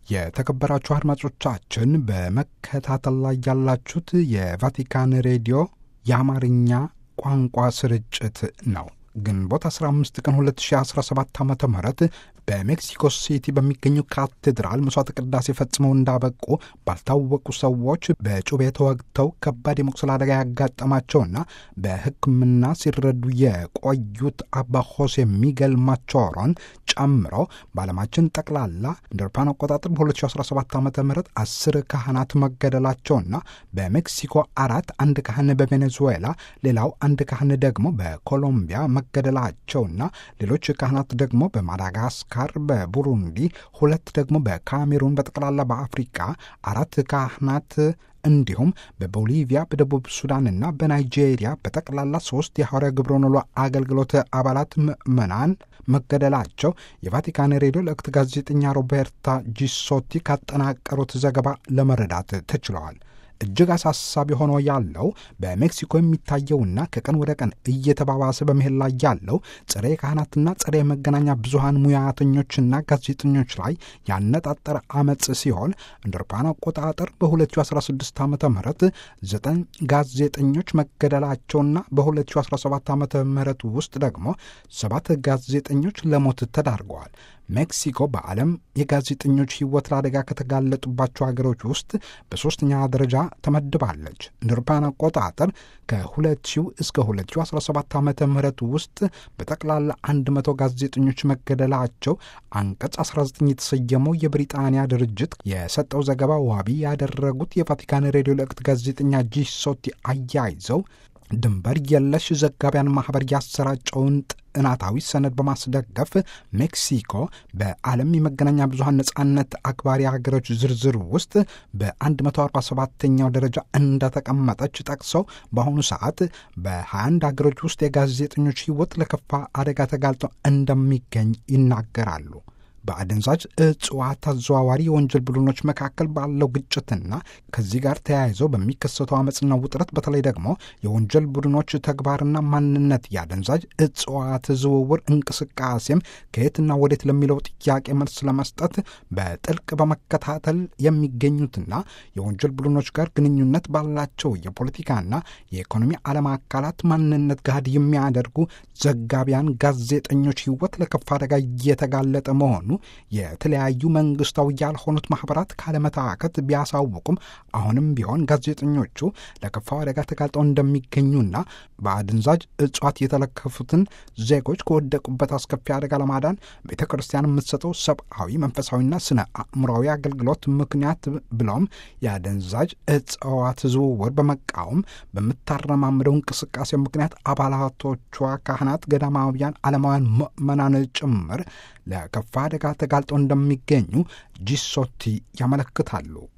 የተከበራችሁ አድማጮቻችን በመከታተል ላይ ያላችሁት የቫቲካን ሬዲዮ የአማርኛ ቋንቋ ስርጭት ነው። ግንቦት 15 ቀን 2017 ዓ.ም በሜክሲኮ ሲቲ በሚገኙ ካቴድራል መስዋዕተ ቅዳሴ ፈጽመው እንዳበቁ ባልታወቁ ሰዎች በጩቤ ተወግተው ከባድ የመቁሰል አደጋ ያጋጠማቸውና በሕክምና ሲረዱ የቆዩት አባ ሆሴ ሚጌል ማቾሮን ጨምሮ በዓለማችን ጠቅላላ እንደ አውሮፓውያን አቆጣጠር በ2017 ዓ.ም 10 ካህናት መገደላቸውና በሜክሲኮ 4 አንድ ካህን በቬኔዙዌላ ሌላው አንድ ካህን ደግሞ በኮሎምቢያ መገደላቸውና ሌሎች ካህናት ደግሞ በማዳጋስካር በቡሩንዲ 2 ደግሞ በካሜሩን በጠቅላላ በአፍሪካ 4 ካህናት እንዲሁም በቦሊቪያ በደቡብ ሱዳንና በናይጄሪያ በጠቅላላ 3 የሐዋርያ ግብረ ኖሎ አገልግሎት አባላት ምዕመናን መገደላቸው የቫቲካን ሬዲዮ ለወቅት ጋዜጠኛ ሮቤርታ ጂሶቲ ካጠናቀሩት ዘገባ ለመረዳት ተችለዋል። እጅግ አሳሳቢ ሆኖ ያለው በሜክሲኮ የሚታየውና ከቀን ወደ ቀን እየተባባሰ በመሄድ ላይ ያለው ጸረ ካህናትና ጸረ መገናኛ ብዙሃን ሙያተኞችና ጋዜጠኞች ላይ ያነጣጠረ አመጽ ሲሆን እንደ አውሮፓውያን አቆጣጠር በ2016 ዓ.ም 9 ጋዜጠኞች መገደላቸውና በ2017 ዓ.ም ውስጥ ደግሞ 7 ጋዜጠኞች ለሞት ተዳርገዋል። ሜክሲኮ በዓለም የጋዜጠኞች ሕይወት ለአደጋ ከተጋለጡባቸው ሀገሮች ውስጥ በሦስተኛ ደረጃ ተመድባለች። እንደ አውሮፓውያን አቆጣጠር ከ2000 እስከ 2017 ዓ.ም ውስጥ በጠቅላላ 100 ጋዜጠኞች መገደላቸው አንቀጽ 19 የተሰየመው የብሪጣንያ ድርጅት የሰጠው ዘገባ ዋቢ ያደረጉት የቫቲካን ሬዲዮ ለወቅት ጋዜጠኛ ጂሶቲ አያይዘው ድንበር የለሽ ዘጋቢያን ማኅበር ያሰራጨውን ጥናታዊ ሰነድ በማስደገፍ ሜክሲኮ በዓለም የመገናኛ ብዙሃን ነጻነት አክባሪ ሀገሮች ዝርዝር ውስጥ በ147ኛው ደረጃ እንደተቀመጠች ጠቅሰው በአሁኑ ሰዓት በ21 ሀገሮች ውስጥ የጋዜጠኞች ሕይወት ለከፋ አደጋ ተጋልጦ እንደሚገኝ ይናገራሉ። በአደንዛዥ እጽዋት አዘዋዋሪ የወንጀል ቡድኖች መካከል ባለው ግጭትና ከዚህ ጋር ተያይዘው በሚከሰተው አመፅና ውጥረት በተለይ ደግሞ የወንጀል ቡድኖች ተግባርና ማንነት የአደንዛዥ እጽዋት ዝውውር እንቅስቃሴም ከየትና ወዴት ለሚለው ጥያቄ መልስ ለመስጠት በጥልቅ በመከታተል የሚገኙትና የወንጀል ቡድኖች ጋር ግንኙነት ባላቸው የፖለቲካና የኢኮኖሚ ዓለም አካላት ማንነት ጋር የሚያደርጉ ዘጋቢያን ጋዜጠኞች ሕይወት ለከፋ አደጋ እየተጋለጠ መሆኑ የተለያዩ መንግስታዊ ያልሆኑት ማህበራት ካለመታከት ቢያሳውቁም አሁንም ቢሆን ጋዜጠኞቹ ለከፋው አደጋ ተጋልጠው እንደሚገኙና በአደንዛዥ እጽዋት የተለከፉትን ዜጎች ከወደቁበት አስከፊ አደጋ ለማዳን ቤተ ክርስቲያን የምትሰጠው ሰብአዊ፣ መንፈሳዊና ስነ አእምሯዊ አገልግሎት ምክንያት ብለውም የአደንዛዥ እጽዋት ዝውውር በመቃወም በምታረማምደው እንቅስቃሴ ምክንያት አባላቶቿ ካህናት፣ ገዳማውያን፣ ዓለማውያን ምዕመናን ጭምር ለከፋ አደጋ ተጋልጠው እንደሚገኙ ጂሶቲ ያመለክታሉ።